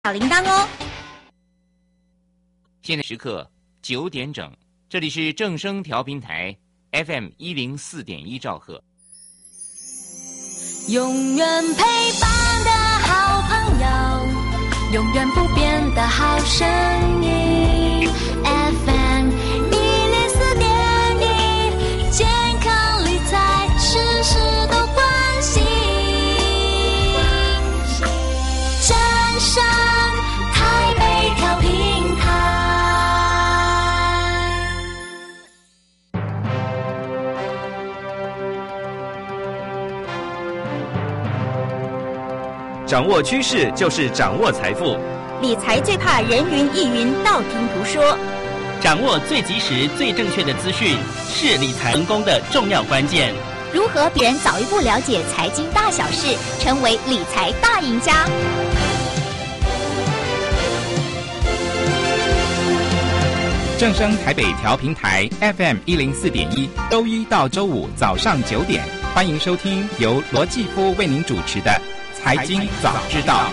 小铃铛哦。 现在时刻9点整，这里是正声调频台 FM104.1兆赫。 永远陪伴的好朋友，永远不变的好声音 FM104.1，健康理财事事都关心，正声台北调频台。 掌握趋势就是掌握财富， 理财最怕人云亦云，道听途说。 掌握最及时、最正确的资讯，是理财成功的重要关键。 如何比人早一步了解财经大小事，成为理财大赢家？ 正声台北调频台 FM104.1，周一到周五早上9点，欢迎收听由罗继夫为您主持的财经早知道。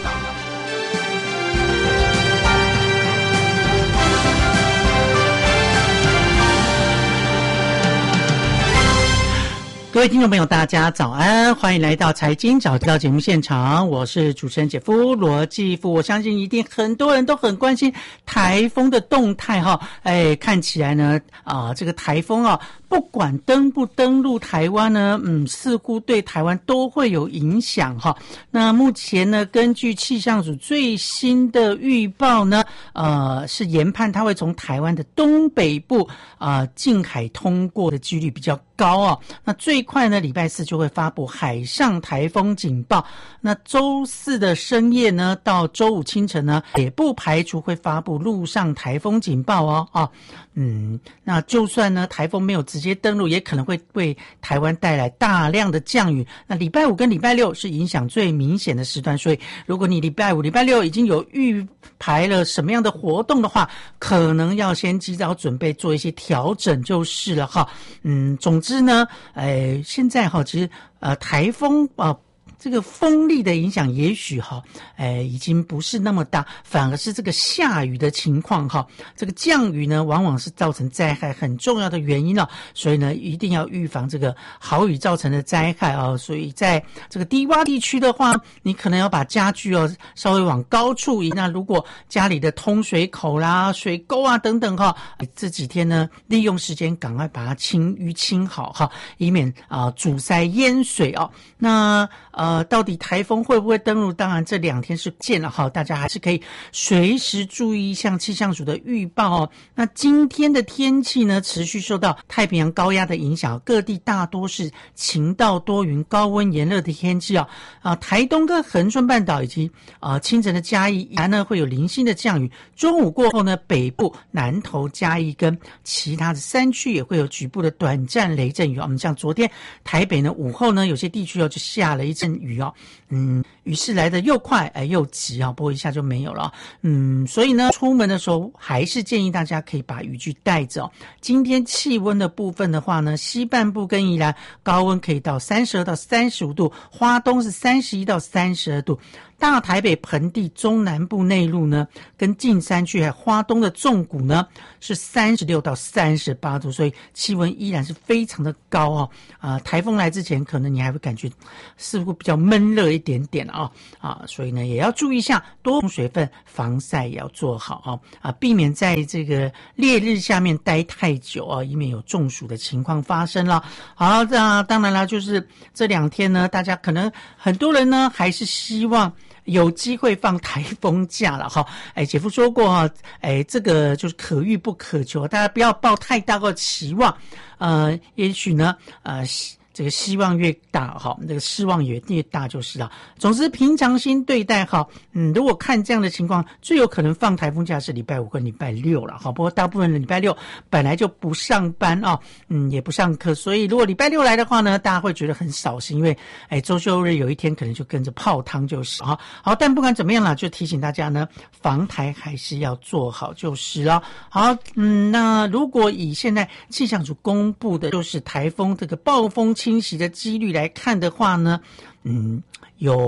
各位听众朋友大家早安，欢迎来到财经早知道节目现场，我是主持人姐夫罗继夫。我相信一定很多人都很关心台风的动态哈，看起来呢这个台风不管登不登陆台湾呢，似乎对台湾都会有影响哈。那目前呢，根据气象署最新的预报呢，是研判它会从台湾的东北部近海通过的几率比较高哦。那最快呢，礼拜4就会发布海上台风警报。那周4的深夜呢，到周5清晨呢，也不排除会发布陆上台风警报哦。那就算呢台风没有直接登陆，也可能会为台湾带来大量的降雨。那礼拜5跟礼拜6是影响最明显的时段，所以如果你礼拜5、礼拜6已经有预排了什么样的活动的话，可能要先及早准备做一些调整就是了哈。总之呢，现在其实台风这个风力的影响也许已经不是那么大，反而是这个下雨的情况这个降雨呢往往是造成灾害很重要的原因所以呢一定要预防这个豪雨造成的灾害所以在这个低洼地区的话，你可能要把家具稍微往高处移。那如果家里的通水口啦、水沟等等这几天呢利用时间赶快把它淤清好以免阻塞淹水那到底台风会不会登陆？当然这2天是见了大家还是可以随时注意像气象署的预报那今天的天气呢，持续受到太平洋高压的影响，各地大多是晴到多云、高温炎热的天气台东跟恒春半岛以及清晨的嘉义呢会有零星的降雨，中午过后呢，北部南投、嘉义跟其他的山区也会有局部的短暂雷阵雨像昨天台北呢午后呢有些地区就下了一阵雨雨势来得又快又急不过一下就没有了所以呢出门的时候还是建议大家可以把雨具带着今天气温的部分的话呢，西半部跟宜兰高温可以到32到35度，花东是31到32度，大台北盆地中南部内陆呢跟近山区还有花东的纵谷呢是36到38度，所以气温依然是非常的高台风来之前可能你还会感觉似乎比较闷热一点点所以呢也要注意一下，多补水分，防晒也要做好避免在这个烈日下面待太久以免有中暑的情况发生了。好，那当然啦，就是这2天呢，大家可能很多人呢还是希望有机会放台风假了姐夫说过这个就是可遇不可求，大家不要抱太大的期望也许呢这个希望越大这个失望越大就是了。总之平常心对待如果看这样的情况，最有可能放台风假是礼拜5跟礼拜6了不过大部分的礼拜6本来就不上班也不上课，所以如果礼拜6来的话呢，大家会觉得很扫兴，因为周休日有一天可能就跟着泡汤就是好，但不管怎么样啦，就提醒大家呢，防台还是要做好就是了。好，那如果以现在气象署公布的就是台风这个暴风侵袭的几率来看的话呢，有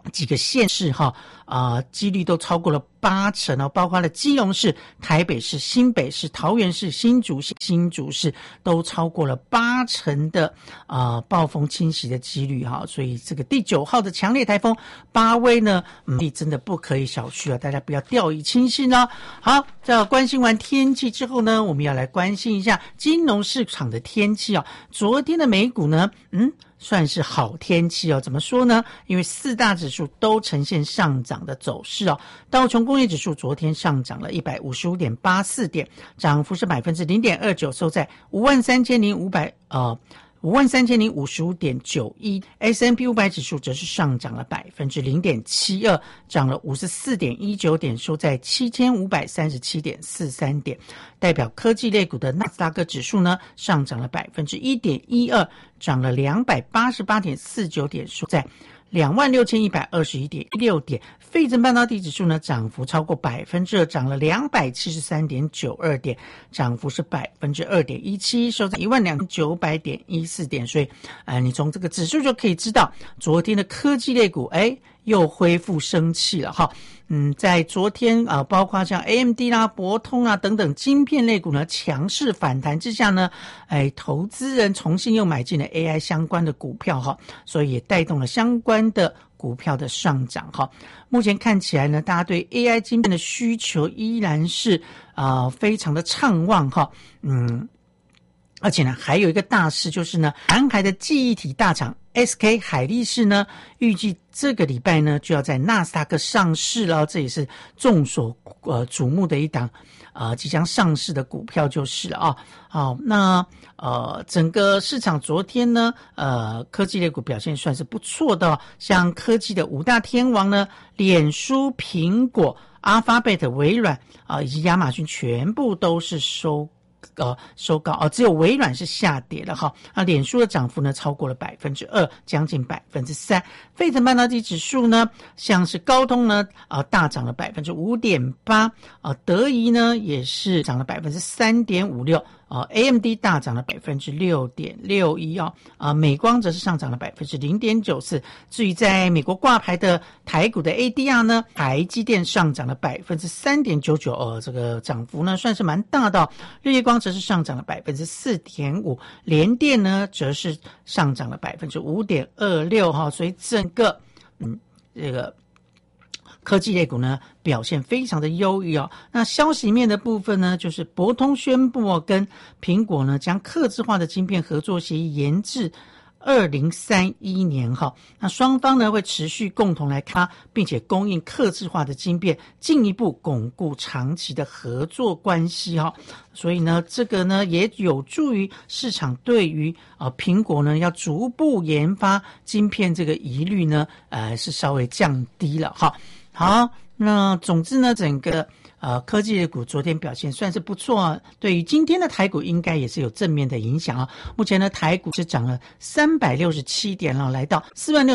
几个县市哈几率都超过了80%哦，包括了基隆市、台北市、新北市、桃园市、新竹市都超过了80%的暴风侵袭的几率哈，所以这个第9号的强烈台风巴威呢，真的不可以小觑啊，大家不要掉以轻心哦。好，在关心完天气之后呢，我们要来关心一下金融市场的天气哦。昨天的美股呢，算是好天气哦。怎么说呢？因为4大指数都呈现上涨的走势哦。道琼工业指数昨天上涨了 155.84 点，涨幅是 0.29%， 收在53,055.91， S&P 500指数则是上涨了 0.72%， 涨了 54.19 点，收在 7,537.43 点。代表科技类股的纳斯达克指数呢，上涨了 1.12%， 涨了 288.49 点，收在26,121.16 点。费城半导体指数呢，涨幅超过 2%， 涨了 273.92 点，涨幅是 2.17%， 收在 12,900.14 点。所以你从这个指数就可以知道，昨天的科技类股又恢复生气了哈。在昨天包括像 AMD 啦、博通啊等等晶片类股呢强势反弹之下呢，投资人重新又买进了 AI 相关的股票哈，所以也带动了相关的股票的上涨哈。目前看起来呢，大家对 AI 晶片的需求依然是非常的畅旺哈。而且呢，还有一个大事就是呢，南海的记忆体大厂 SK 海力士呢，预计这个礼拜呢就要在纳斯达克上市了，这也是众所瞩目的一档即将上市的股票就是了啊。好，那整个市场昨天呢，科技类股表现算是不错的像科技的5大天王呢，脸书、苹果、Alphabet、微软以及亚马逊全部都是收高只有微软是下跌了哈。脸书的涨幅呢超过了 2%， 将近 3%。费城半导体指数呢，像是高通呢大涨了 5.8%， 德仪呢也是涨了 3.56%。AMD 大涨了 6.61%美光则是上涨了 0.94%。至于在美国挂牌的台股的 ADR 呢，台积电上涨了 3.99%，这个涨幅呢算是蛮大的日月光则是上涨了 4.5%， 联电呢则是上涨了 5.26%所以整个这个科技类股呢表现非常的优异那消息面的部分呢，就是博通宣布跟苹果呢将客制化的晶片合作协议延至2031年那双方呢会持续共同来看，并且供应客制化的晶片，进一步巩固长期的合作关系所以呢，这个呢也有助于市场对于苹果呢要逐步研发晶片这个疑虑呢是稍微降低了好，那总之呢，整个科技类股昨天表现算是不错对于今天的台股应该也是有正面的影响目前呢，台股是涨了367点来到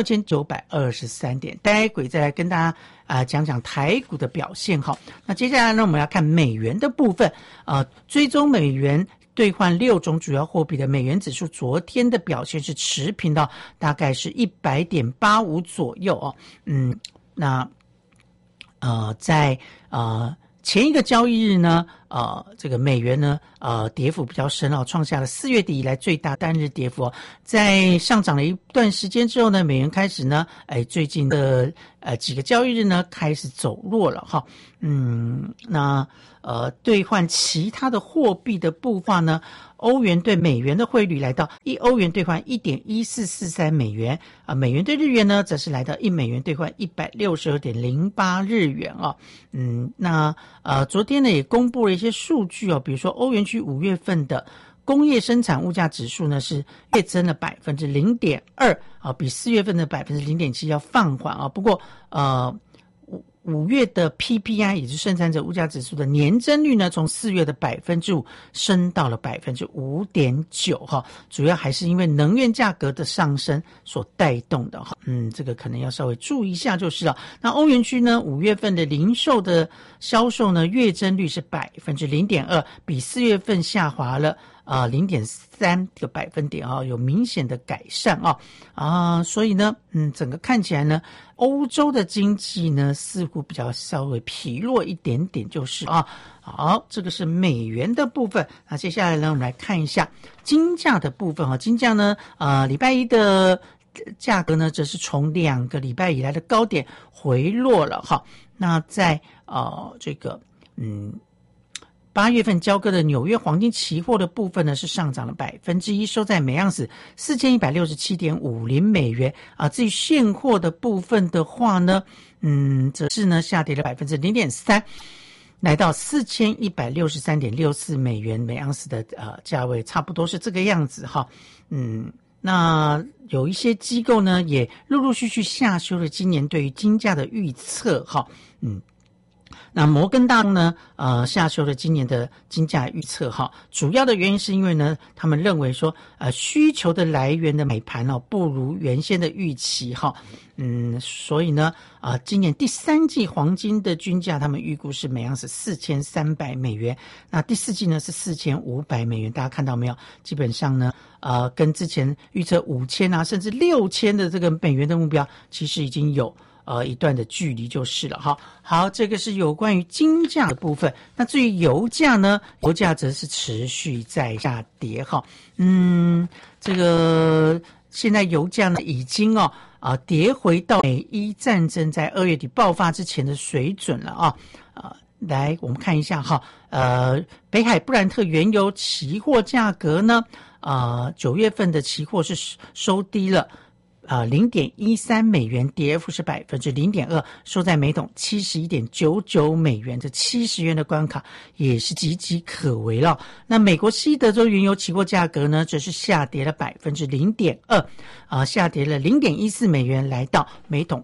46,923点。待会再来跟大家讲讲台股的表现那接下来呢，我们要看美元的部分追踪美元兑换6种主要货币的美元指数昨天的表现是持平的，大概是 100.85 左右那在前一个交易日呢，这个美元呢，跌幅比较深创下了4月底以来最大单日跌幅在上涨了一段时间之后呢，美元开始呢，最近的几个交易日呢开始走弱了那兑换其他的货币的部分呢，欧元对美元的汇率来到1欧元兑换 1.1443 美元美元对日元呢则是来到1美元兑换 162.08 日元那昨天呢也公布了一些数据比如说欧元区5月份的工业生产物价指数呢是月增了 0.2%比4月份的 0.7% 要放缓不过5月的 PPI 也就是生产者物价指数的年增率呢，从4月的 5% 升到了 5.9% 主要还是因为能源价格的上升所带动的这个可能要稍微注意一下就是了。那欧元区呢5月份的零售的销售呢月增率是 0.2%， 比4月份下滑了 0.3个百分点有明显的改善所以呢整个看起来呢欧洲的经济呢似乎比较稍微疲弱一点点就是好，这个是美元的部分。那接下来呢我们来看一下金价的部分金价呢礼拜一的价格呢则是从2个礼拜以来的高点回落了那在这个8月份交割的纽约黄金期货的部分呢是上涨了 1%， 收在每盎司 4167.50 美元至于现货的部分的话呢则是呢下跌了 0.3%， 来到 4163.64 美元每盎司的价位，差不多是这个样子那有一些机构呢也陆陆续续下修了今年对于金价的预测那摩根大通呢下修了今年的金价预测主要的原因是因为呢他们认为说需求的来源的买盘不如原先的预期所以呢今年第3季黄金的均价他们预估是每盎司4300美元，那第4季呢是4500美元，大家看到没有，基本上呢跟之前预测5000甚至6000的这个美元的目标其实已经有一段的距离就是了好，这个是有关于金价的部分。那至于油价呢，油价则是持续在下跌这个现在油价呢已经跌回到美伊战争在2月底爆发之前的水准了来我们看一下北海布兰特原油期货价格呢9月份的期货是收低了0.13 美元，跌幅是 0.2%， 收在每桶 71.99 美元，这70元的关卡也是岌岌可危了。那美国西德州原油期货价格呢则是下跌了 0.2%， 下跌了 0.14 美元，来到每桶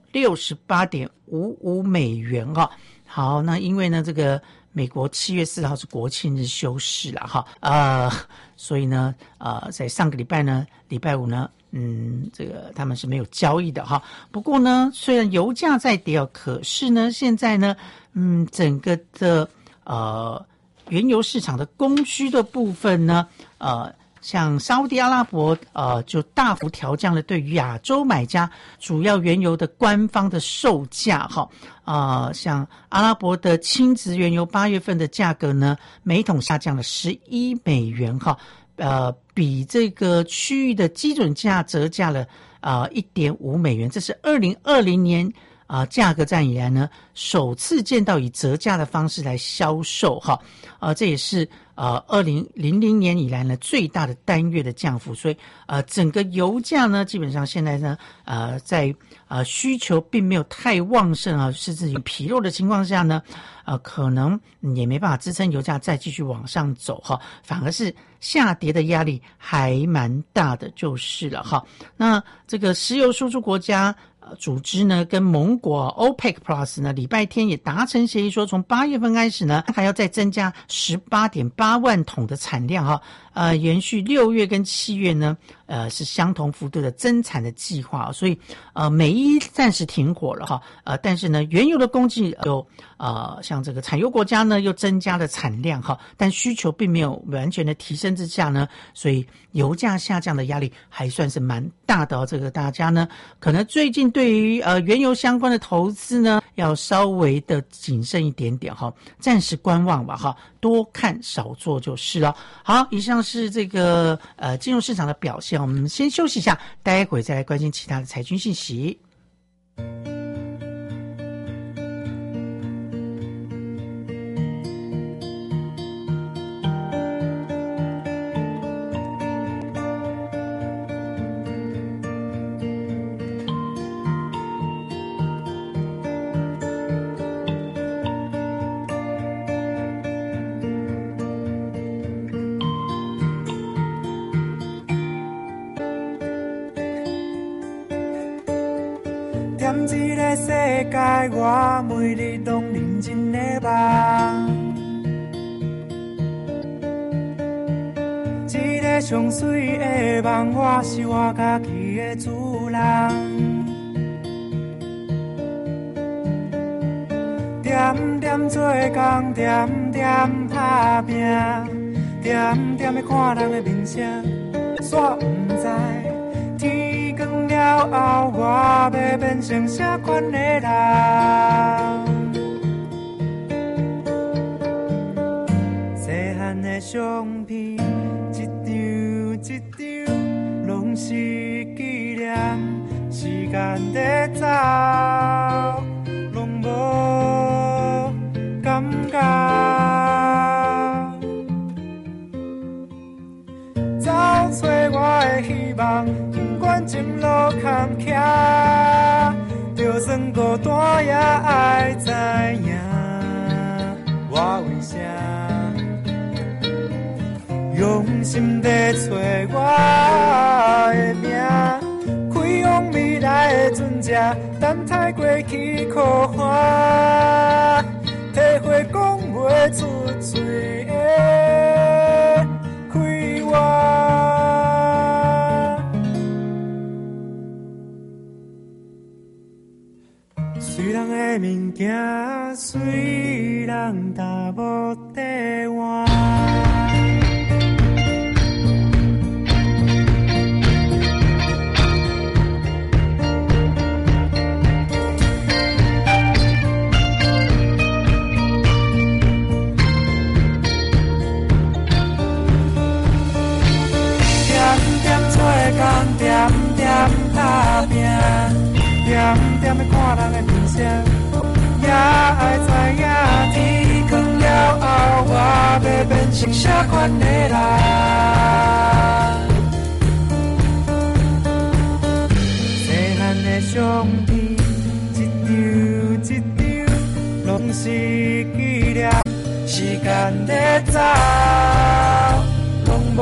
68.55 美元好，那因为呢这个美国7月4号是国庆日休市了所以呢在上个礼拜呢礼拜五呢这个他们是没有交易的不过呢虽然油价在跌可是呢现在呢整个的原油市场的供需的部分呢像沙烏地阿拉伯就大幅调降了对于亚洲买家主要原油的官方的售价像阿拉伯的轻质原油8月份的价格呢每桶下降了11美元比这个区域的基准价折价了1.5美元，这是2020年价格战以来呢首次见到以折价的方式来销售这也是2000年以来呢最大的单月的降幅，所以整个油价呢基本上现在呢在需求并没有太旺盛甚至于疲弱的情况下呢可能也没办法支撑油价再继续往上走反而是下跌的压力还蛮大的就是了那这个石油输出国家组织呢跟盟国 OPEC Plus 呢礼拜天也达成协议说从8月份开始呢还要再增加 18.8 万桶的产量延续6月跟7月呢是相同幅度的增产的计划所以美伊暂时停火了但是呢原油的供给有像这个产油国家呢又增加了产量但需求并没有完全的提升之下呢所以油价下降的压力还算是蛮大的这个大家呢可能最近对于原油相关的投资呢要稍微的谨慎一点点暂时观望吧多看少做就是了。好，以上是这个金融市场的表现，我们先休息一下，待会再来关心其他的财经信息。 这个世界，我每日拢认真的梦。这个上水的梦，我是我家己的主人。点点做工，点点打拼， 点点的看人的面色，煞不知天光了后，我要变成啥款的人？细汉的相片，一张一张，拢是纪念。时间在走，拢无感觉。找找我的希望，不管前路坎坷，就算孤单也爱知影，我为啥用心在找我的名？开往未来的船只，等待过去苦寒，体会讲袂出嘴的开我。随人的物件，随人打无地换。点点打拼，点点的看人的面色，也爱知影天光了后，我要变成啥款的人？细汉的相片，一张一张，拢是纪念。时间在走，拢无。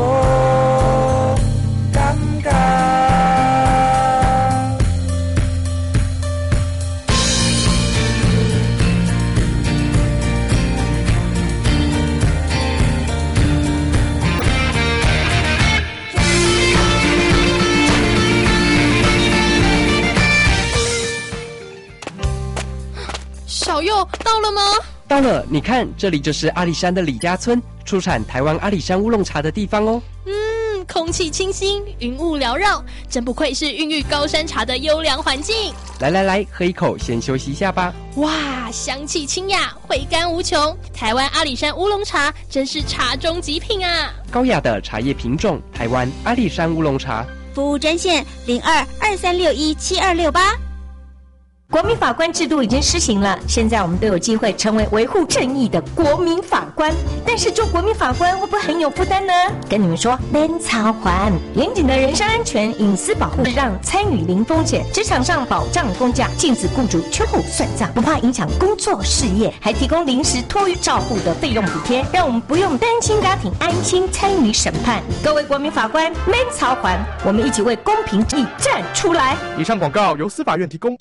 小佑到了吗？ 到了，你看，这里就是阿里山的李家村，出产台湾阿里山乌龙茶的地方哦。 空气清新，云雾缭绕，真不愧是孕育高山茶的优良环境。 来，喝一口，先休息一下吧。 哇，香气清雅，回甘无穷。台湾阿里山乌龙茶真是茶中极品啊！ 高雅的茶叶品种，台湾阿里山乌龙茶。 服务专线02-2361-7268。 国民法官制度已经施行了，现在我们都有机会成为维护正义的国民法官。但是做国民法官会不会很有负担呢？跟你们说，免操还严谨的人身安全、隐私保护，让参与零风险，职场上保障公假，禁止雇主秋后算账，不怕影响工作事业，还提供临时托育照护的费用补贴，让我们不用单亲家庭安心参与审判。各位国民法官，免操还，我们一起为公平正义站出来。 以上广告由司法院提供。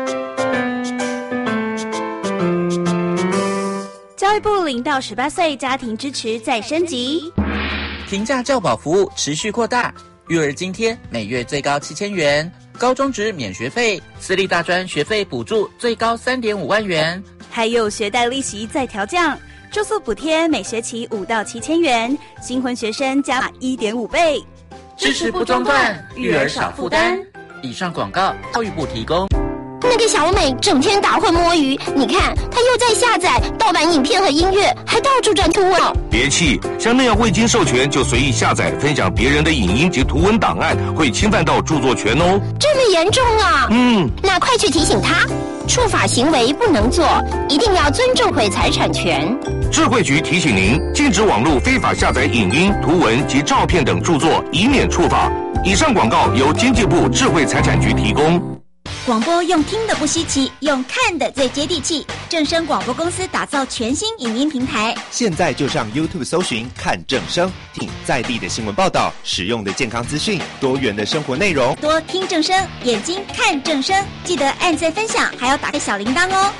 教育部0到18岁家庭支持再升级， 平价教保服务持续扩大，育儿津贴每月最高7000元，高中职免学费，私立大专学费补助最高3.5万元， 还有学贷利息再调降，住宿补贴每学期5到7000元，新婚学生加码1.5倍， 支持不中断，育儿少负担。以上广告，教育部提供。 那个小美整天打混摸鱼，你看她又在下载盗版影片和音乐，还到处转图文。 别气，像那样未经授权就随意下载分享别人的影音及图文档案，会侵犯到著作权哦。 这么严重啊？那快去提醒他，触法行为不能做，一定要尊重回财产权。 智慧局提醒您，禁止网络非法下载影音、图文及照片等著作，以免触法。以上广告由经济部智慧财产局提供。 广播用听的不稀奇，用看的最接地气。正声广播公司打造全新影音平台， 现在就上 YouTube 搜寻看正声，听在地的新闻报道，实用的健康资讯，多元的生活内容。 多听正声，眼睛看正声，记得按赞分享，还要打开小铃铛哦。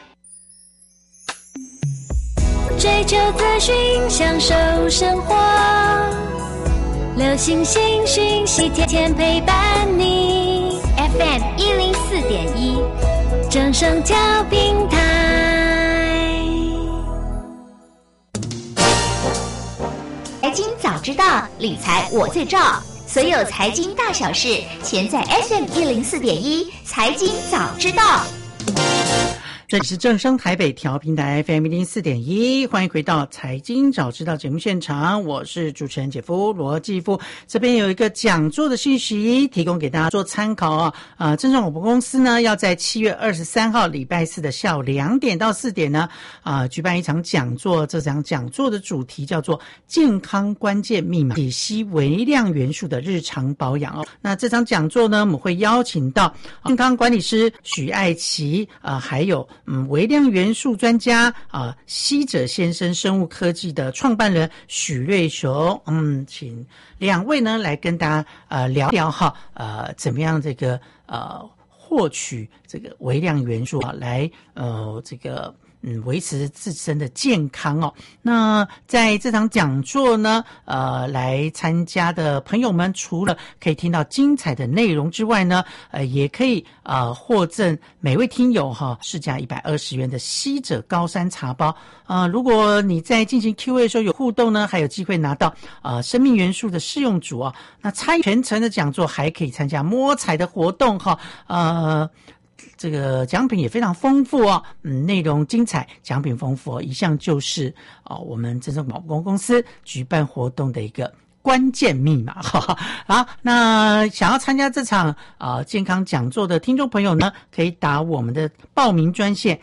追求资讯，享受生活，流行新讯息，天天陪伴你。 FM 104.1， 正声调频台。 财经知道，理财我最照。所有财经大小事，全在 FM104.1财经早知道。 这里是正声台北调频台 FM104.1，欢迎回到财经早知道节目现场，我是主持人姐夫罗继夫。这边有一个讲座的信息提供给大家做参考啊。正声广播公司呢要在7月23号礼拜四的下午2点到4点呢举办一场讲座，这场讲座的主题叫做健康关键密码，解析微量元素的日常保养哦。那这场讲座呢，我们会邀请到健康管理师许爱琪还有微量元素专家西者先生生物科技的创办人许瑞雄，请两位呢来跟大家聊聊怎么样这个获取这个微量元素来这个维持自身的健康哦。那在这场讲座呢，来参加的朋友们，除了可以听到精彩的内容之外呢，也可以获赠每位听友市价120元的西者高山茶包。如果你在进行 Q&A 的时候有互动呢，还有机会拿到生命元素的试用组哦。那参与全程的讲座，还可以参加摸彩的活动这个奖品也非常丰富哦，内容精彩，奖品丰富哦，一向就是我们正声广播公司举办活动的一个关键密码。好，那想要参加这场健康讲座的听众朋友呢，可以打我们的报名专线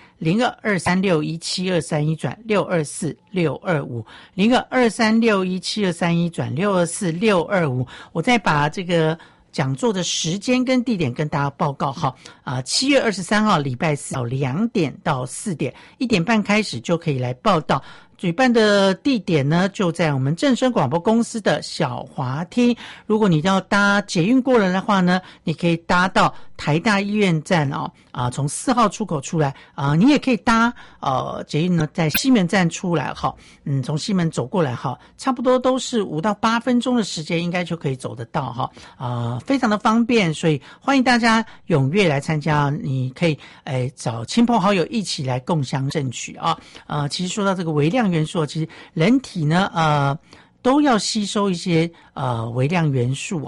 0223617231-624625 0223617231-624625。我再把这个讲座的时间跟地点跟大家报告7月23号礼拜四2点到4点，1点半开始就可以来报到。举办的地点呢，就在我们正声广播公司的小华厅。如果你要搭捷运过来的话呢，你可以搭到台大医院站从4号出口出来你也可以搭捷运呢，在西门站出来从西门走过来差不多都是5到8分钟的时间，应该就可以走得到非常的方便，所以欢迎大家踊跃来参加。你可以找亲朋好友一起来共襄盛举其实说到这个微量元素，其实人体呢都要吸收一些微量元素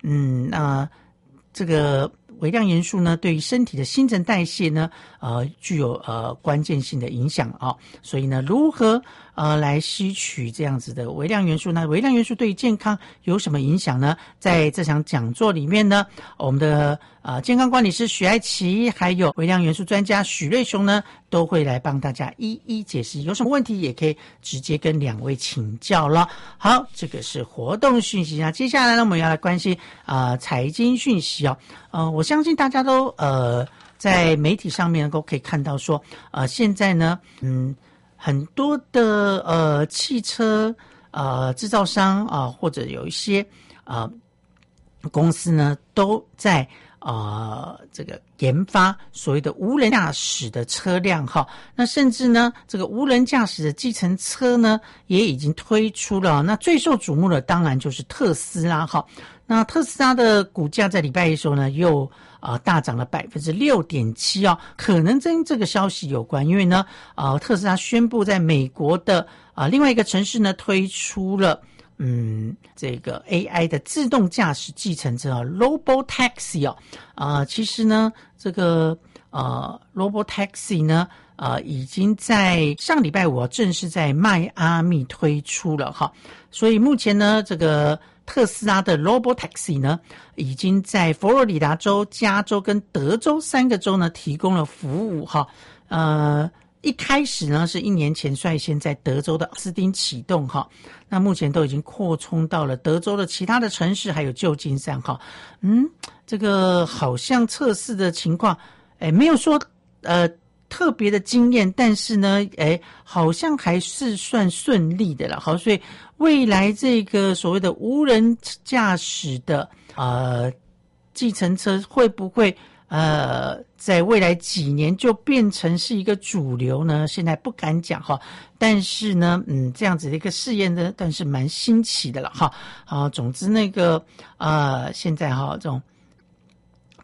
这个微量元素呢，对于身体的新陈代谢呢具有关键性的影响所以呢，如何来吸取这样子的微量元素呢？微量元素对于健康有什么影响呢？在这场讲座里面呢，我们的健康管理师许爱琪还有微量元素专家许瑞雄呢，都会来帮大家一一解释。有什么问题也可以直接跟两位请教了。好，这个是活动讯息接下来呢，我们要来关心财经讯息我相信大家都在媒体上面都可以看到说现在呢很多的汽车制造商或者有一些公司呢都在这个研发所谓的无人驾驶的车辆那甚至呢这个无人驾驶的计程车呢也已经推出了那最受瞩目的当然就是特斯拉那特斯拉的股价在礼拜一的时候呢又大涨了 6.7% 可能跟这个消息有关，因为呢特斯拉宣布在美国的另外一个城市呢推出了这个 AI 的自动驾驶计程车Robotaxi 其实呢这个Robotaxi 呢已经在上礼拜5正式在迈阿密推出了所以目前呢这个特斯拉的 Robotaxi 呢已经在佛罗里达州、加州跟德州3个州呢提供了服务一开始呢是1年前率先在德州的奥斯汀启动那目前都已经扩充到了德州的其他的城市还有旧金山这个好像测试的情况没有说特别的经验，但是呢好像还是算顺利的了所以未来这个所谓的无人驾驶的计程车会不会在未来几年就变成是一个主流呢？现在不敢讲但是呢这样子的一个试验呢但是蛮新奇的了总之那个现在这种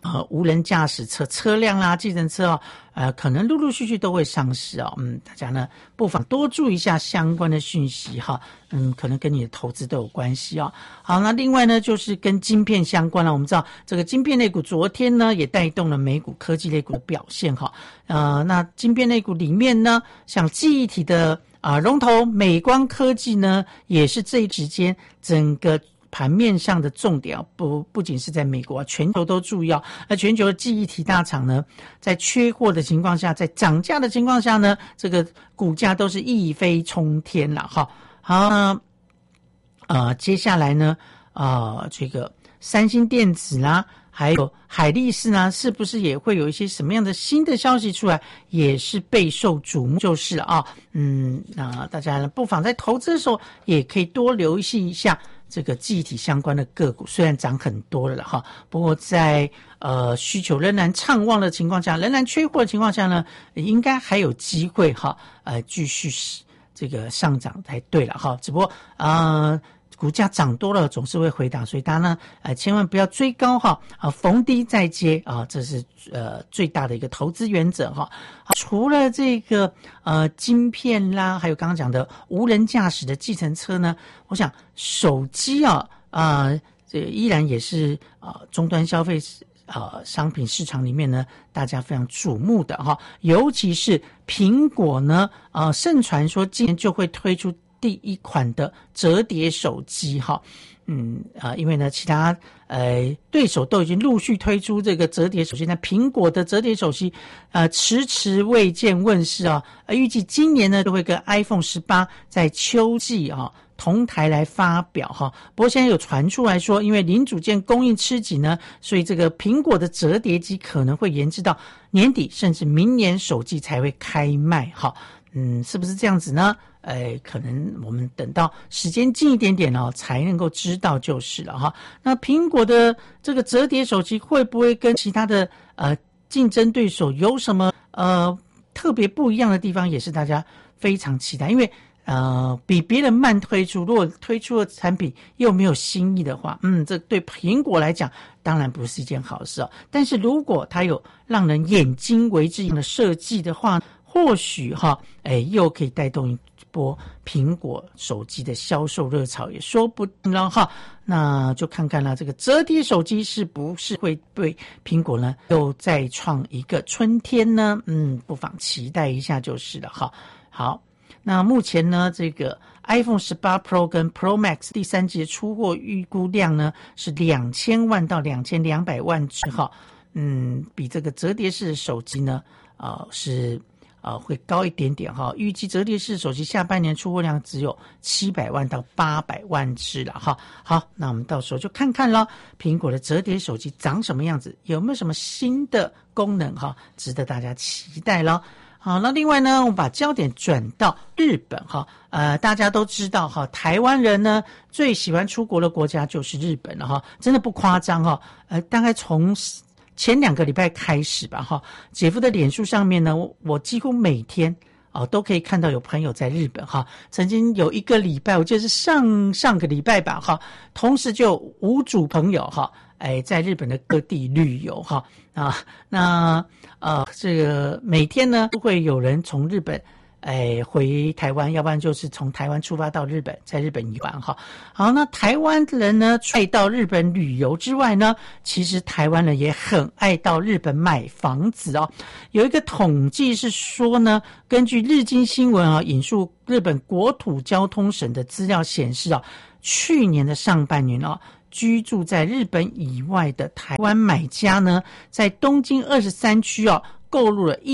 无人驾驶车辆啦、计程车可能陆陆续续都会上市大家呢不妨多注意一下相关的讯息可能跟你的投资都有关系好，那另外呢就是跟晶片相关了。我们知道这个晶片类股昨天呢也带动了美股科技类股的表现那晶片类股里面呢，像记忆体的龙头美光科技呢，也是这一时间整个盘面上的重点不仅是在美国全球都注意那全球的记忆体大厂呢，在缺货的情况下，在涨价的情况下呢，这个股价都是一飞冲天了好，接下来呢这个三星电子啦，还有海力士呢，是不是也会有一些什么样的新的消息出来，也是备受瞩目就是那大家呢不妨在投资的时候也可以多留意一下这个记忆体相关的个股，虽然涨很多了不过在需求仍然畅旺的情况下，仍然缺货的情况下呢，应该还有机会继续这个上涨才对了只不过股价涨多了总是会回档，所以大家呢千万不要追高逢低再接这是最大的一个投资原则除了这个晶片啦，还有刚刚讲的无人驾驶的计程车呢，我想手机这依然也是终端消费商品市场里面呢大家非常瞩目的尤其是苹果呢盛传说今年就会推出第一款的折叠手机因为呢其他对手都已经陆续推出这个折叠手机，那苹果的折叠手机迟迟未见问世预计今年呢就会跟 iPhone 18在秋季同台来发表不过现在有传出来说，因为零组件供应吃紧呢，所以这个苹果的折叠机可能会延至到年底甚至明年首季才会开卖是不是这样子呢？可能我们等到时间近一点点才能够知道就是了那苹果的这个折叠手机会不会跟其他的竞争对手有什么特别不一样的地方，也是大家非常期待。因为比别人慢推出，如果推出的产品又没有新意的话，这对苹果来讲当然不是一件好事但是如果它有让人眼睛为之一亮的设计的话，或许又可以带动一波苹果手机的销售热潮也说不定了那就看看这个折叠手机是不是会对苹果呢又再创一个春天呢不妨期待一下就是了好，那目前呢这个 iPhone 18 Pro 跟 Pro Max 第三季的出货预估量呢是2000万到2200万只比这个折叠式手机呢是会高一点点预计折叠式手机下半年出货量只有700万到800万只了好，那我们到时候就看看了苹果的折叠手机长什么样子，有没有什么新的功能值得大家期待了。好，那另外呢我们把焦点转到日本大家都知道台湾人呢最喜欢出国的国家就是日本了真的不夸张大概从前2个礼拜开始吧姐夫的脸书上面呢我几乎每天都可以看到有朋友在日本曾经有一个礼拜我记得是上个礼拜吧同时就有5组朋友在日本的各地旅游那这个每天呢都会有人从日本回台湾，要不然就是从台湾出发到日本，在日本玩好，那台湾人呢，爱到日本旅游之外呢，其实台湾人也很爱到日本买房子有一个统计是说呢，根据日经新闻引述日本国土交通省的资料显示去年的上半年居住在日本以外的台湾买家呢，在东京23区购入了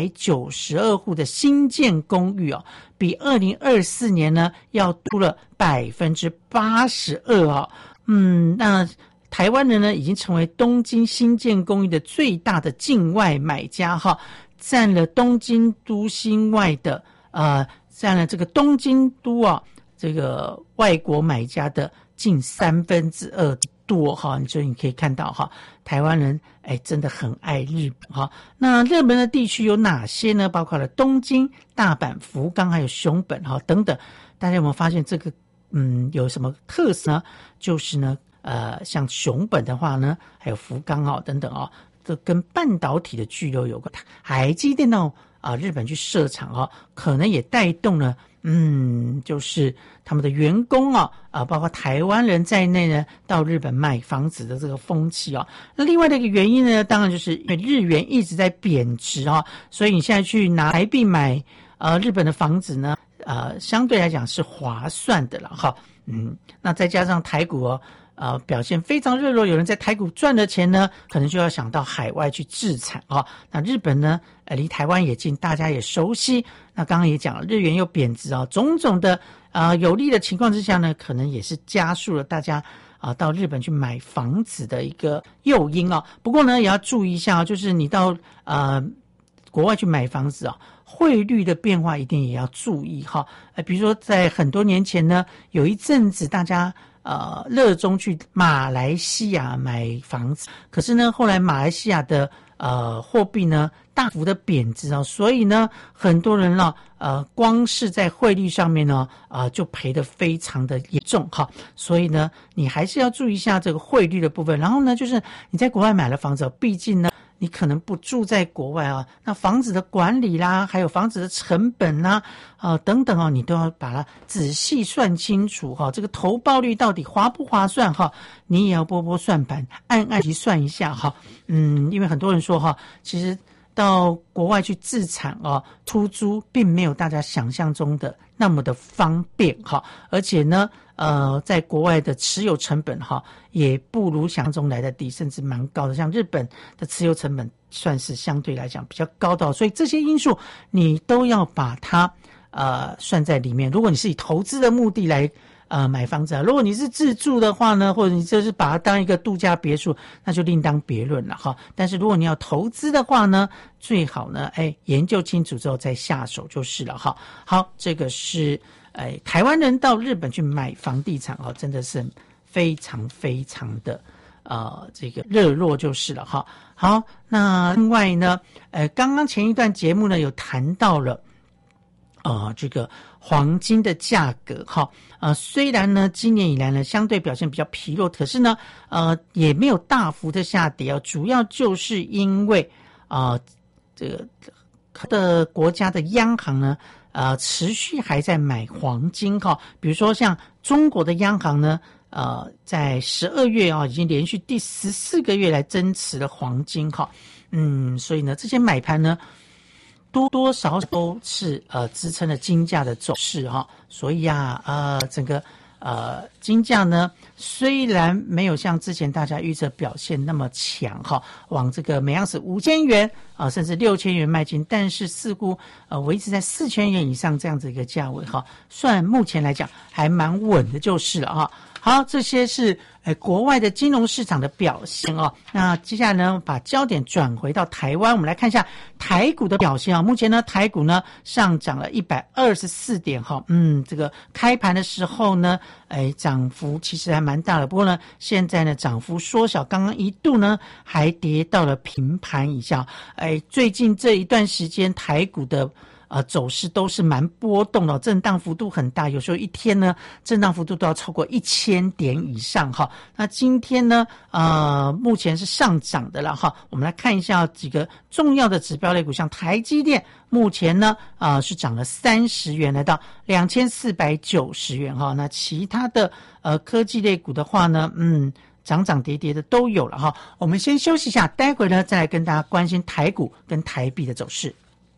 192户的新建公寓比2024年呢要多了82%那台湾人呢已经成为东京新建公寓的最大的境外买家占了东京都心外的占了这个东京都这个外国买家的近2/3多所以你可以看到台湾人真的很爱日本那热门的地区有哪些呢？包括了东京、大阪、福冈还有熊本等等。大家有没有发现这个有什么特色呢？就是呢像熊本的话呢，还有福冈等等这跟半导体的聚落有关。海基电到日本去设厂可能也带动了就是他们的员工包括台湾人在内呢，到日本买房子的这个风气那另外的一个原因呢，当然就是因为日元一直在贬值所以你现在去拿台币买日本的房子呢，相对来讲是划算的了那再加上台股表现非常热络，有人在台股赚的钱呢，可能就要想到海外去置产那日本呢，离台湾也近，大家也熟悉。那刚刚也讲了，日元又贬值种种的有利的情况之下呢，可能也是加速了大家到日本去买房子的一个诱因不过呢，也要注意一下就是你到国外去买房子汇率的变化一定也要注意比如说在很多年前呢，有一阵子大家热衷去马来西亚买房子，可是呢，后来马来西亚的货币呢大幅的贬值所以呢，很多人光是在汇率上面呢就赔得非常的严重所以呢，你还是要注意一下这个汇率的部分。然后呢，就是你在国外买了房子毕竟呢，你可能不住在国外那房子的管理啦，还有房子的成本啦等等你都要把它仔细算清楚这个投报率到底划不划算你也要拨算盘按计算一下因为很多人说其实到国外去自产出租并没有大家想象中的那么的方便而且呢在国外的持有成本也不如想象中来的低，甚至蛮高的。像日本的持有成本算是相对来讲比较高的所以这些因素你都要把它算在里面。如果你是以投资的目的来买房子如果你是自住的话呢，或者你就是把它当一个度假别墅，那就另当别论了但是如果你要投资的话呢，最好呢研究清楚之后再下手就是了好，这个是台湾人到日本去买房地产真的是非常非常的这个热络就是了好，那另外呢刚刚前一段节目呢有谈到了这个黄金的价格虽然呢今年以来呢相对表现比较疲弱，可是呢也没有大幅的下跌主要就是因为这个的国家的央行呢持续还在买黄金比如说像中国的央行呢在12月已经连续第14个月来增持了黄金所以呢这些买盘呢多多少少都是支撑了金价的走势所以整个金价呢虽然没有像之前大家预测表现那么强往这个每盎司5000元甚至6000元迈进，但是似乎维持在4000元以上这样子一个价位算目前来讲还蛮稳的就是了好，这些是国外的金融市场的表现那接下来呢，把焦点转回到台湾，我们来看一下台股的表现目前呢，台股呢上涨了124点这个开盘的时候呢，涨幅其实还蛮大的，不过呢，现在呢涨幅缩小，刚刚一度呢还跌到了平盘以下。最近这一段时间台股的走势都是蛮波动的，震荡幅度很大，有时候一天呢震荡幅度都要超过1000点以上那今天呢目前是上涨的了我们来看一下几个重要的指标类股，像台积电目前呢是涨了30元，来到2490元那其他的科技类股的话呢涨跌跌的都有了我们先休息一下，待会呢再来跟大家关心台股跟台币的走势。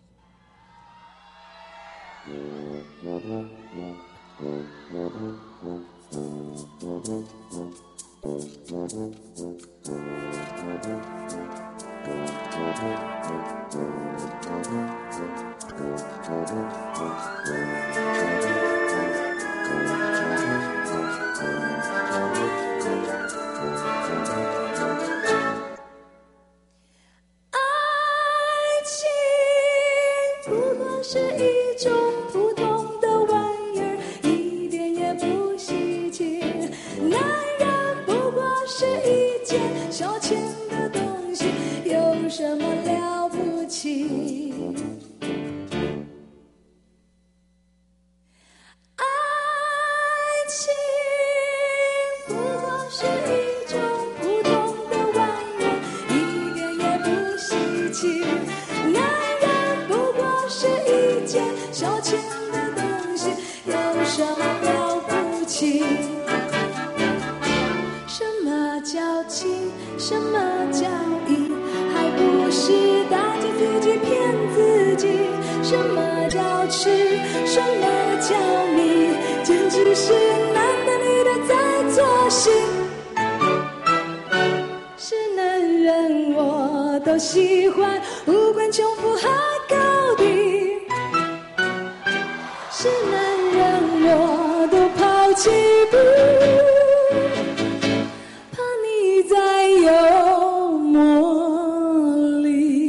是一种普通的玩意儿，一点也不稀奇。男人不过是一件消遣的东西，有什么了不起？ 什么了不起？什么叫情？什么叫义？还不是大家自己骗自己？什么叫痴？什么叫迷？简直是男的女的在作戏。是男人我都喜欢，不管穷富和高低。是男人我都抛弃不，怕你再有魔力。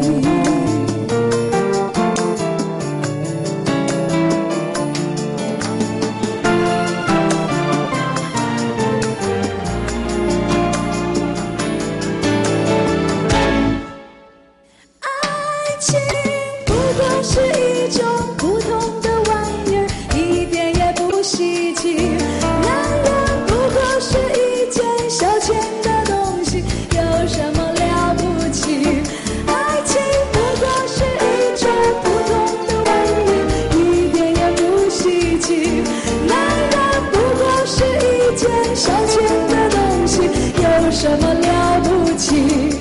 爱情不过是一种普通的玩意儿，一点也不稀奇。男人不过是一件消遣的东西，有什么了不起？爱情不过是一种普通的玩意儿，一点也不稀奇。男人不过是一件消遣的东西，有什么了不起？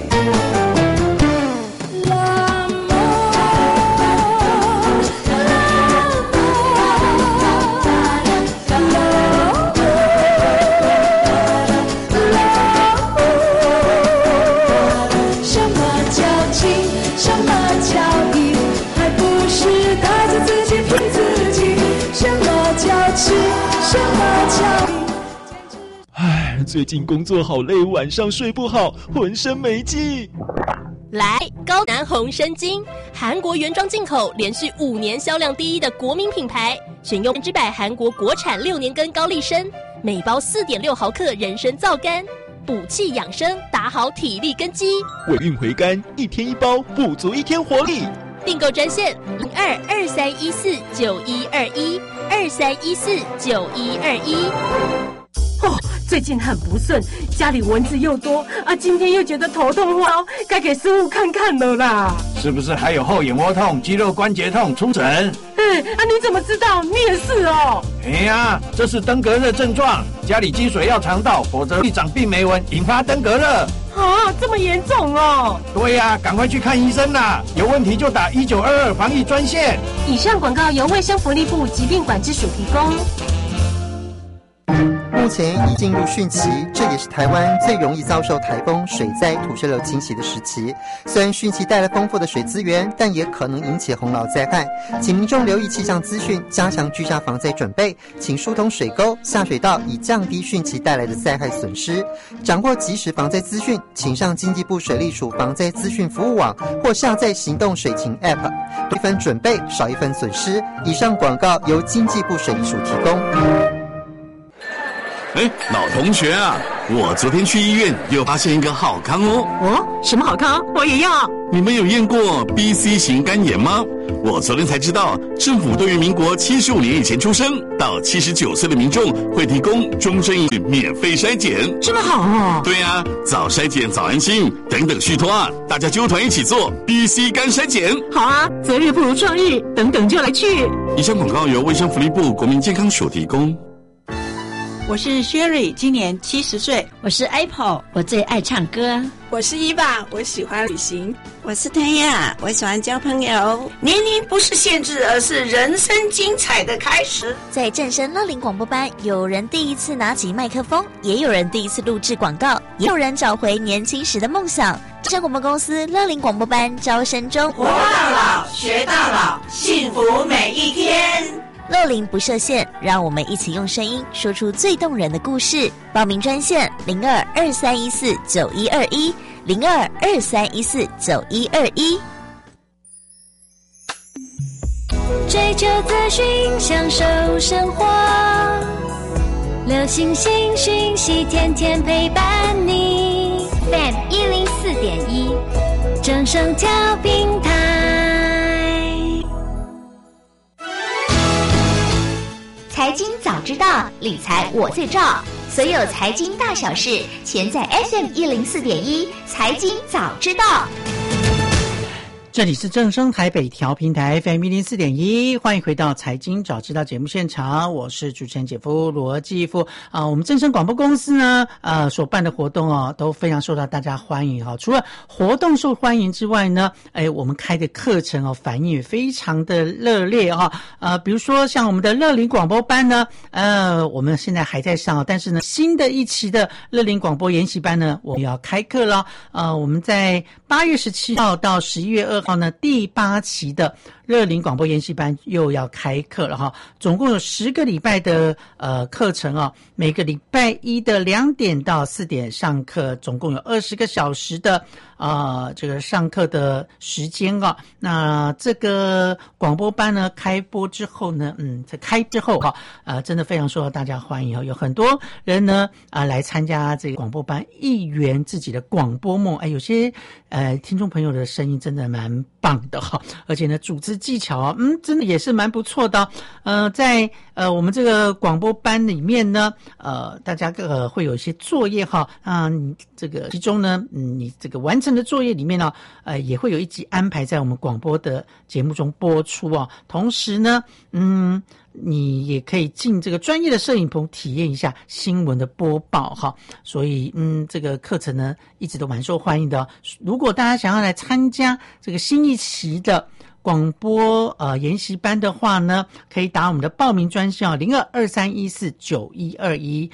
最近工作好累，晚上睡不好，浑身没劲。 来，高南红参精，韩国原装进口，连续5年销量第1的国民品牌，选用100%韩国国产6年根高丽参，每包4.6毫克人参皂苷，补气养生，打好体力根基。 尾韵回甘，1天1包，补足1天活力。 订购专线0223149121，23149121。 哦，最近很不顺，家里蚊子又多啊，今天又觉得头痛发烧，该给师傅看看了啦。 是不是还有后眼窝痛、肌肉关节痛？出诊。 你怎么知道？你也是哦。 哎呀，这是登革热症状，家里积水要肠道，否则会长病媒蚊，引发登革热。 啊，这么严重哦？ 对呀，赶快去看医生啦！有问题就打1922防疫专线。 以上广告由卫生福利部疾病管制署提供。 目前已进入汛期，这也是台湾最容易遭受台风、水灾、土石流侵袭的时期。虽然汛期带来丰富的水资源，但也可能引起洪涝灾害，请民众留意气象资讯，加强居家防灾准备，请疏通水沟、下水道，以降低汛期带来的灾害损失。掌握即时防灾资讯，请上经济部水利署防灾资讯服务网或下载行动水情 App， 多一份准备，少一份损失。以上广告由经济部水利署提供。 老同学啊，我昨天去医院又发现一个好康哦。 哦，什么好康？我也要。 你们有验过 BC 型肝炎吗？我昨天才知道，政府对于民国75年以前出生到79岁的民众会提供终身免费筛检。 这么好哦。 对啊，早筛检早安心，等等续托啊，大家揪团一起做 BC 肝筛检。 好啊，择日不如撞日，等等就来去。 以上广告由卫生福利部国民健康署提供。 我是 Sherry， 今年70岁。 我是 Apple， 我最爱唱歌。 我是伊娃，我喜欢旅行。 我是谭雅，我喜欢交朋友。 年龄不是限制，而是人生精彩的开始。 在正声乐龄广播班，有人第一次拿起麦克风，也有人第一次录制广告，也有人找回年轻时的梦想。正声广播公司乐龄广播班招生中， 活到老，学到老，幸福每一天。 乐龄不设限，让我们一起用声音说出最动人的故事。报名专线0223149121，0223149121。 追求资讯，享受生活，流行新讯息，天天陪伴你。FM 104.1，正声调频台。 财经早知道，理财我最照。所有财经大小事，全在 FM 104.1财经早知道。 这里是正声台北调频台 FM 104.1，欢迎回到财经早知道节目现场，我是主持人姐夫罗继夫我们正声广播公司呢所办的活动都非常受到大家欢迎除了活动受欢迎之外呢，我们开的课程反应也非常的热烈比如说像我们的乐龄广播班呢我们现在还在上但是呢新的一期的乐龄广播研习班呢我们要开课了我们在8月17号到11月2号呢第8期的乐龄广播研习班又要开课了总共有10个礼拜的课程每个礼拜一的2点到4点上课，总共有20个小时的这个上课的时间那这个广播班呢开播之后呢在开之后真的非常受到大家欢迎有很多人呢来参加这个广播班，一圆自己的广播梦有些听众朋友的声音真的蛮棒的而且呢主持技巧真的也是蛮不错的在我们这个广播班里面呢大家会有一些作业你这个其中呢你这个完成的作业里面呢也会有一集安排在我们广播的节目中播出同时呢你也可以进这个专业的摄影棚体验一下新闻的播报所以这个课程呢一直都蛮受欢迎的如果大家想要来参加这个新一期的广播研习班的话呢，可以打我们的报名专线0223149121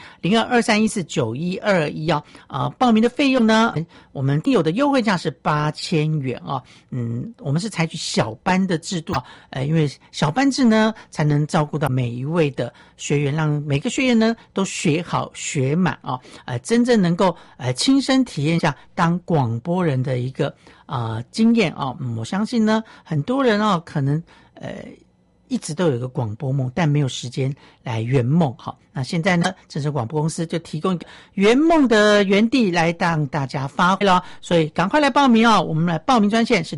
0223149121报名的费用呢我们有的优惠价是8000元我们是采取小班的制度因为小班制呢才能照顾到每一位的学员，让每个学员呢都学好学满真正能够亲身体验一下当广播人的一个经验我相信呢很多人可能一直都有一个广播梦，但没有时间来圆梦那现在呢正声广播公司就提供一个圆梦的园地来让大家发挥了，所以赶快来报名我们来报名专线是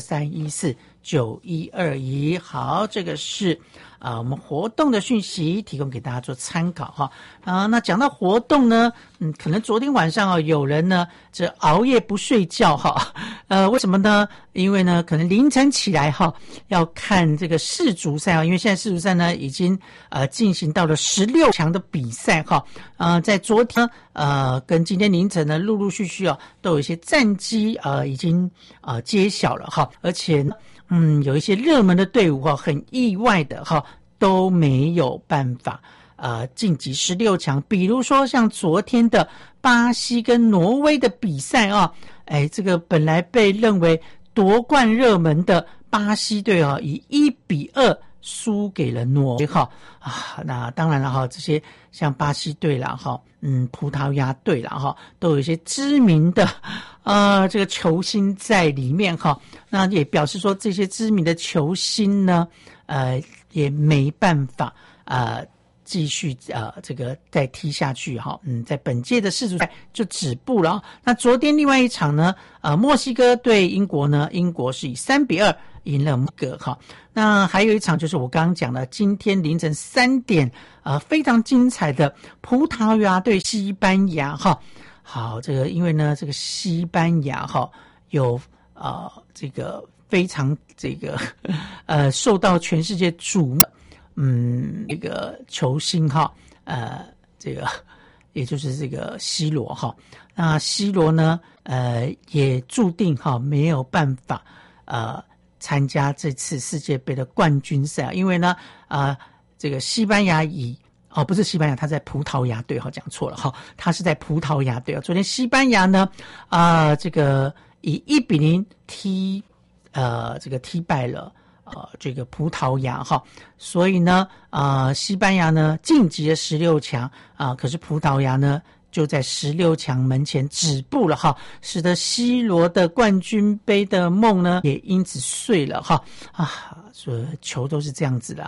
0223149121好，这个是我们活动的讯息提供给大家做参考那讲到活动呢可能昨天晚上有人呢这熬夜不睡觉为什么呢？因为呢可能凌晨起来要看这个世足赛因为现在世足赛呢已经进行到了16强的比赛在昨天跟今天凌晨呢陆陆续续都有一些战绩已经揭晓了而且呢有一些热门的队伍很意外的都没有办法晋级16强，比如说像昨天的巴西跟挪威的比赛这个本来被认为夺冠热门的巴西队以1-2输给了挪威那当然了这些像巴西队啦葡萄牙队啦都有一些知名的这个球星在里面那也表示说这些知名的球星呢也没办法继续这个再踢下去在本届的世足赛就止步了那昨天另外一场呢墨西哥对英国呢，英国是以3-2赢了墨西哥那还有一场就是我刚刚讲的今天凌晨3点非常精彩的葡萄牙对西班牙好，这个因为呢这个西班牙有这个非常这个受到全世界瞩目这个球星这个也就是这个 C 罗那 C 罗呢也注定没有办法参加这次世界杯的冠军赛因为呢这个西班牙不是西班牙，他在葡萄牙队讲错了他是在葡萄牙队昨天西班牙呢这个以1-0这个踢败了这个葡萄牙所以呢西班牙呢晋级了16强可是葡萄牙呢就在16强门前止步了使得 C 罗的冠军杯的梦呢也因此碎了所以球都是这样子的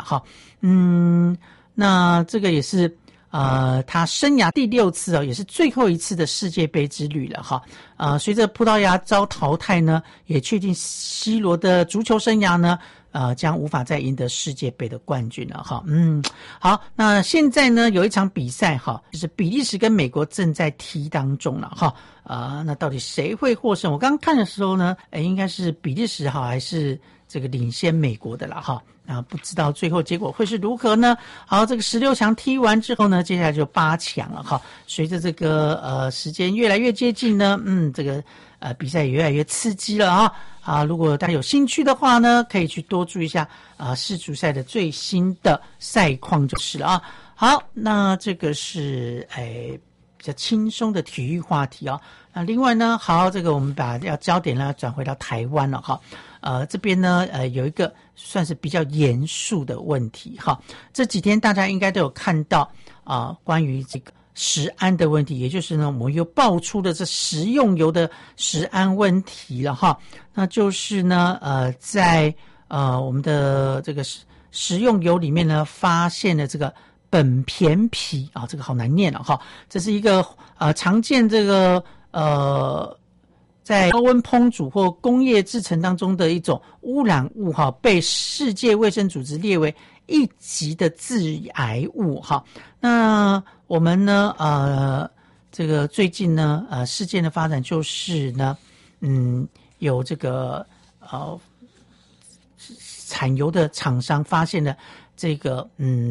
那这个也是他生涯第6次也是最后一次的世界杯之旅了随着葡萄牙遭淘汰呢也确定 C 罗的足球生涯呢将无法再赢得世界杯的冠军了哈。好，那现在呢有一场比赛哈，就是比利时跟美国正在踢当中了哈。那到底谁会获胜？我刚刚看的时候呢，应该是比利时哈，还是这个领先美国的啦哈。不知道最后结果会是如何呢？好，这个16强踢完之后呢，接下来就8强了哈。随着这个时间越来越接近呢，这个比赛也越来越刺激了啊！如果大家有兴趣的话呢，可以去多注意一下世足赛的最新的赛况就是了啊。好，那这个是比较轻松的体育话题啊。那另外呢，好，这个我们把焦点呢转回到台湾了哈。这边呢有一个算是比较严肃的问题哈。这几天大家应该都有看到关于这个食安的问题，也就是呢我们又爆出的这食用油的食安问题了哈。那就是呢在我们的这个食用油里面呢发现了这个苯醃醚这个好难念了哈。这是一个常见这个在高温烹煮或工业制成当中的一种污染物哈，被世界卫生组织列为1级的致癌物哈。那我们呢这个最近呢事件的发展就是呢有这个产油的厂商发现了这个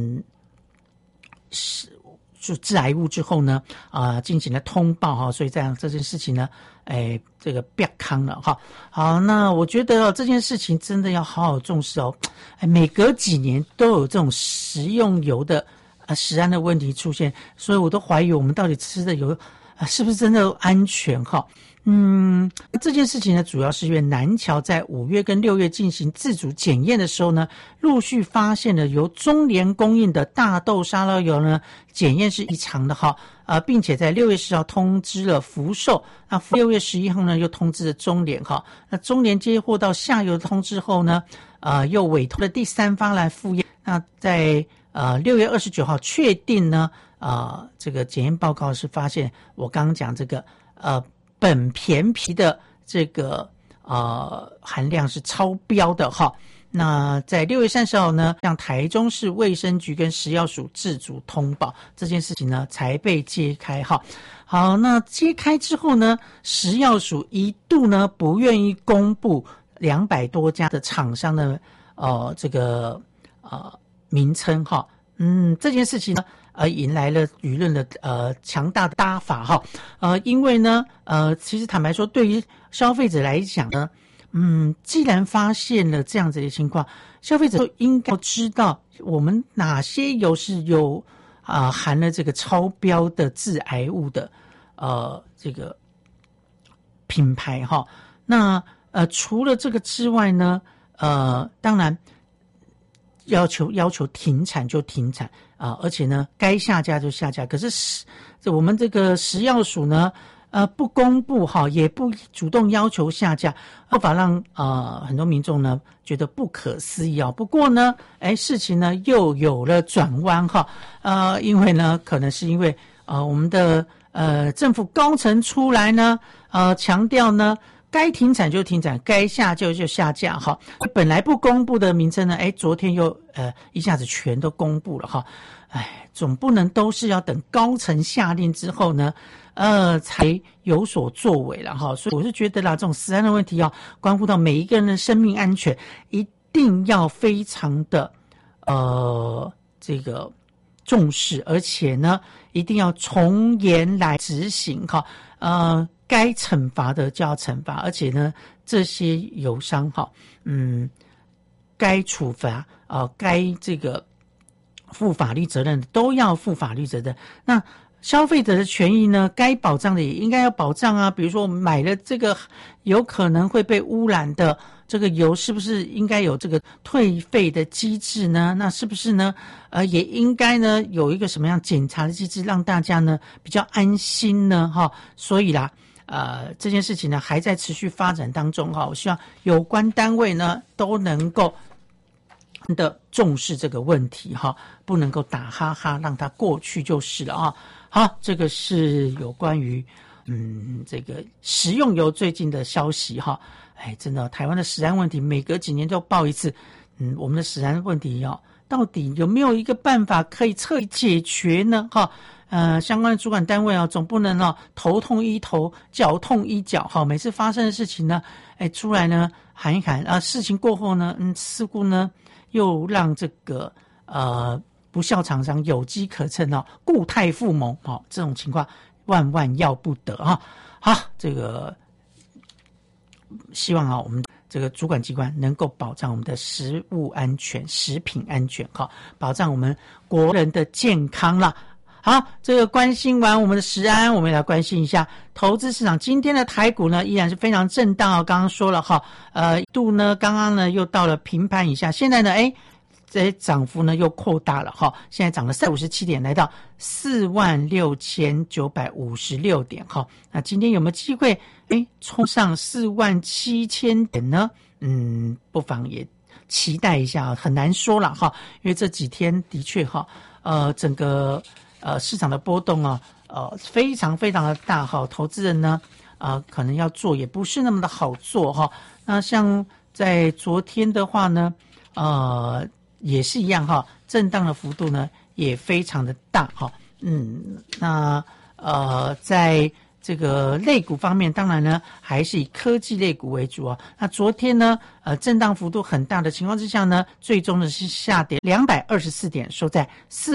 就致癌物之后呢进行了通报哈，所以这件事情呢这个变康了哈。好，那我觉得这件事情真的要好好重视哦。每隔几年都有这种食用油的食安的问题出现，所以我都怀疑我们到底吃的油是不是真的安全哈。这件事情呢，主要是因为南侨在5月跟6月进行自主检验的时候呢，陆续发现了由中联供应的大豆沙拉油呢，检验是异常的哈，并且在6月10号通知了福寿，那6月11号呢又通知了中联哈，那中联接获到下游的通知后呢，又委托了第三方来复验，那在6月29号确定呢，这个检验报告是发现我刚刚讲这个苯醃醚的这个含量是超标的哈。那在6月30号呢，向台中市卫生局跟食药署自主通报，这件事情呢才被揭开哈。好，那揭开之后呢，食药署一度呢不愿意公布200多家的厂商的这个名称哈。这件事情呢引来了舆论的强大的打法哈。因为呢其实坦白说，对于消费者来讲呢，既然发现了这样子的情况，消费者就应该知道我们哪些油是有含了这个超标的致癌物的这个品牌哈。那除了这个之外呢，当然要求停产就停产而且呢该下架就下架。可是我们这个食药署呢不公布哈，也不主动要求下架，无法让很多民众呢觉得不可思议不过呢事情呢又有了转弯哈。因为呢可能是因为我们的政府高层出来呢强调呢该停产就停产，该下架就下架哈。本来不公布的名称呢昨天又一下子全都公布了哈。总不能都是要等高层下令之后呢才有所作为了哈。所以我是觉得啦，这种食安的问题关乎到每一个人的生命安全，一定要非常的这个重视，而且呢一定要从严来执行哈。该惩罚的就要惩罚，而且呢这些油商该处罚该这个负法律责任的都要负法律责任。那消费者的权益呢，该保障的也应该要保障比如说我们买了这个有可能会被污染的这个油，是不是应该有这个退费的机制呢？那是不是呢也应该呢有一个什么样检查的机制，让大家呢比较安心呢所以啦这件事情呢还在持续发展当中我希望有关单位呢都能够的重视这个问题不能够打哈哈让它过去就是了好，这个是有关于这个食用油最近的消息真的台湾的食安问题每隔几年就爆一次， 我们的食安问题到底有没有一个办法可以彻底解决呢？相关的主管单位总不能头痛医头，脚痛医脚每次发生的事情呢，出来呢喊一喊事情过后呢，似乎呢又让这个不肖厂商有机可乘固态复萌这种情况万万要不得好，这个希望我们这个主管机关能够保障我们的食物安全、食品安全保障我们国人的健康啦。好，这个关心完我们的食安，我们也来关心一下投资市场。今天的台股呢依然是非常震荡刚刚说了一度呢刚刚呢又到了平盘以下，现在呢这涨幅呢又扩大了现在涨了357点，来到46956点那今天有没有机会冲上47000点呢？不妨也期待一下很难说了因为这几天的确整个市场的波动非常非常的大投资人呢可能要做也不是那么的好做那像在昨天的话呢也是一样震荡的幅度呢也非常的大那在这个类股方面，当然呢还是以科技类股为主那昨天呢震荡幅度很大的情况之下呢，最终呢是下跌224点，收在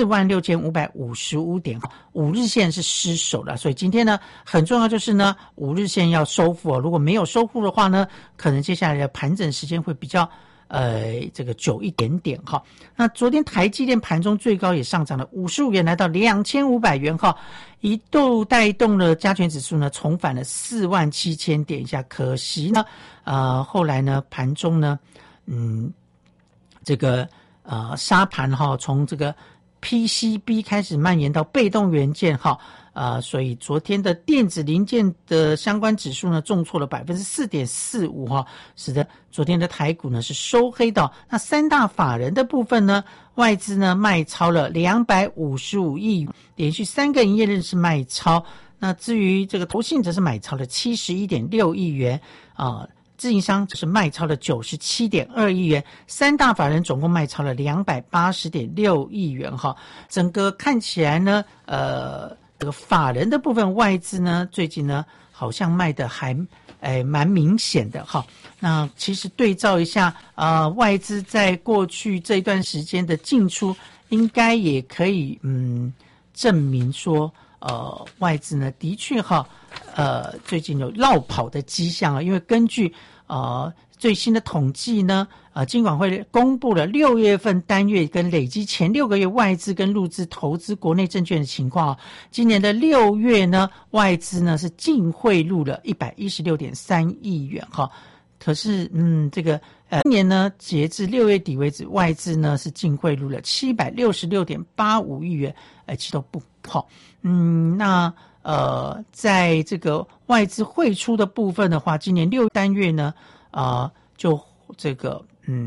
46555点，5日线是失守了。所以今天呢很重要就是呢5日线要收复如果没有收复的话呢，可能接下来的盘整时间会比较这个久一点点那昨天台积电盘中最高也上涨了55元，来到2500元一度带动了加权指数呢重返了47000点以下。可惜呢后来呢盘中呢这个杀盘从这个 PCB 开始蔓延到被动元件所以昨天的电子零件的相关指数呢重挫了 4.45% 使得昨天的台股呢是收黑的那三大法人的部分呢，外资呢卖超了255亿元，连续3个营业日是卖超。那至于这个投信则是买超了 71.6 亿元自营商就是卖超了 97.2 亿元，三大法人总共卖超了 280.6 亿元整个看起来呢这个法人的部分外资呢最近呢好像卖的还蛮明显的那其实对照一下外资在过去这一段时间的进出，应该也可以证明说外资呢的确最近有落跑的迹象因为根据最新的统计呢金管会公布了6月份单月跟累积前6个月外资跟入资投资国内证券的情况今年的6月呢外资呢是净汇入了 116.3 亿元可是这个今年呢截至6月底为止，外资呢是净汇入了 766.85 亿元其实都不好那在这个外资汇出的部分的话，今年6单月呢就这个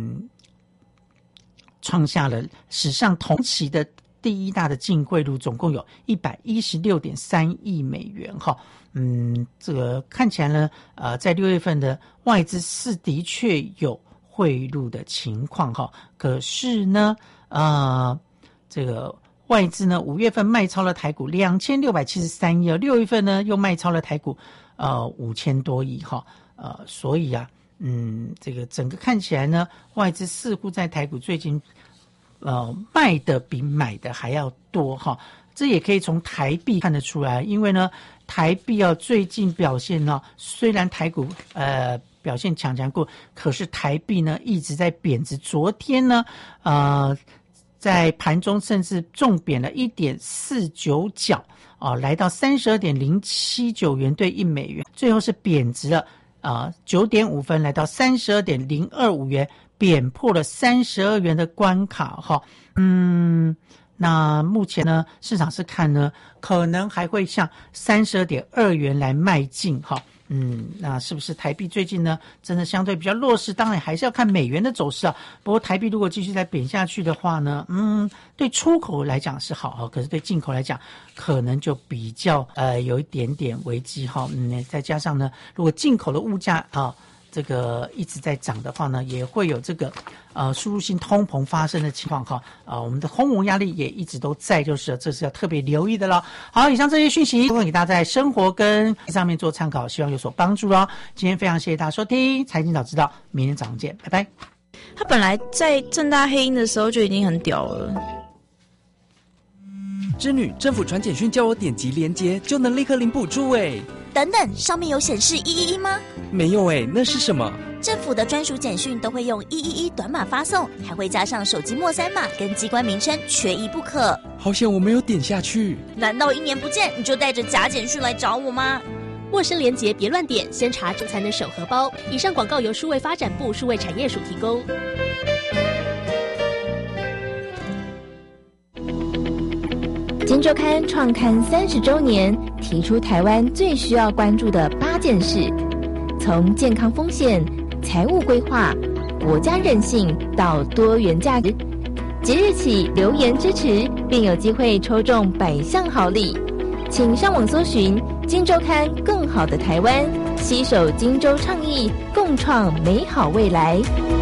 创下了史上同期的第一大的净汇入，总共有 116.3 亿美元这个看起来呢在6月份的外资是的确有汇入的情况可是呢这个外资呢5月份卖超了台股2673亿6月份呢又卖超了台股5000多亿所以这个整个看起来呢外资似乎在台股最近卖的比买的还要多这也可以从台币看得出来，因为呢台币最近表现虽然台股表现强过，可是台币呢一直在贬值。昨天呢在盘中甚至重贬了 1.49 角来到 32.079 元兑1美元，最后是贬值了9.5分，来到 32.025 元，贬破了32元的关卡那目前呢市场是看呢可能还会向 32.2 元来迈进那是不是台币最近呢真的相对比较弱势，当然还是要看美元的走势不过台币如果继续再贬下去的话呢对出口来讲是好可是对进口来讲可能就比较有一点点危机再加上呢如果进口的物价这个一直在涨的话呢，也会有这个输入性通膨发生的情况哈。我们的通膨压力也一直都在，就是这是要特别留意的了。好，以上这些讯息都会给大家在生活跟上面做参考，希望有所帮助哦。今天非常谢谢大家收听财经早知道，明天早上见，拜拜。 他本来在正大黑鹰的时候就已经很屌了。 织女，政府传简讯叫我点击连结就能立刻领补助哎。 等等，上面有显示111吗？ 没有哎，那是什么？ 政府的专属简讯都会用111短码发送，还会加上手机末3码跟机关名称，缺一不可。 好险我没有点下去。 难道1年不见你就带着假简讯来找我吗？ 陌生连结别乱点，先查证才能手荷包。以上广告由数位发展部数位产业署提供。 今周刊创刊30周年，提出台湾最需要关注的8件事，从健康风险、财务规划、国家韧性到多元价值。即日起留言支持，并有机会抽中100项好礼。请上网搜寻《今周刊更好的台湾》，携手今周倡议，共创美好未来。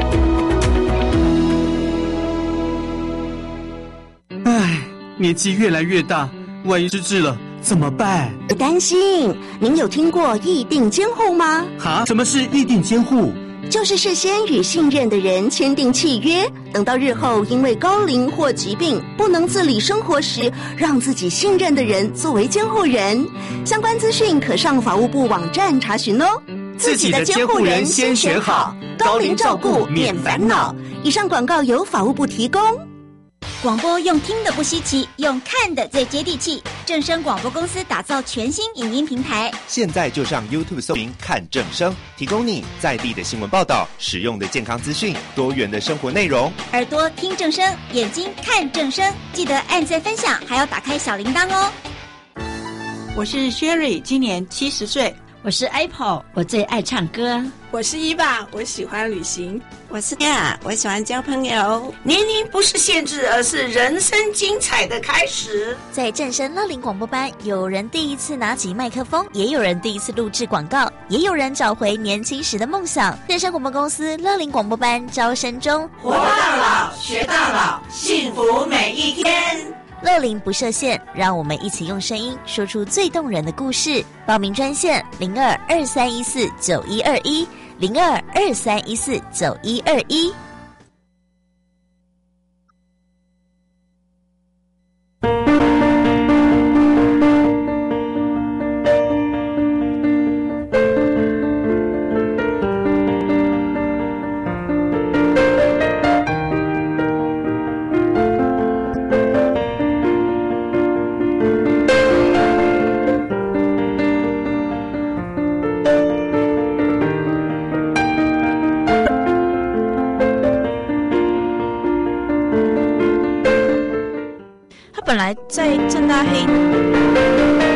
唉，年纪越来越大，万一失智了怎么办？ 不担心，您有听过议定监护吗？ 哈，什么是议定监护？ 就是事先与信任的人签订契约，等到日后因为高龄或疾病不能自理生活时，让自己信任的人作为监护人。相关资讯可上法务部网站查询哦。 自己的监护人先选好，高龄照顾免烦恼。 以上广告由法务部提供。 广播用听的不稀奇，用看的最接地气。正声广播公司打造全新影音平台， 现在就上 YouTube 搜寻看正声，提供你在地的新闻报道、实用的健康资讯、多元的生活内容。 耳朵听正声，眼睛看正声，记得按赞分享，还要打开小铃铛哦。 我是 Sherry， 今年70岁。 我是 Apple， 我最爱唱歌。 我是伊爸，我喜欢旅行。 我是亚，我喜欢交朋友。 年龄不是限制，而是人生精彩的开始。 在正声乐龄广播班，有人第一次拿起麦克风，也有人第一次录制广告，也有人找回年轻时的梦想。正声广播公司乐龄广播班招生中， 活到老，学到老，幸福每一天。 乐龄不设限，让我们一起用声音说出最动人的故事。报名专线02-2314-9121，02-2314-9121。 本来在正大黑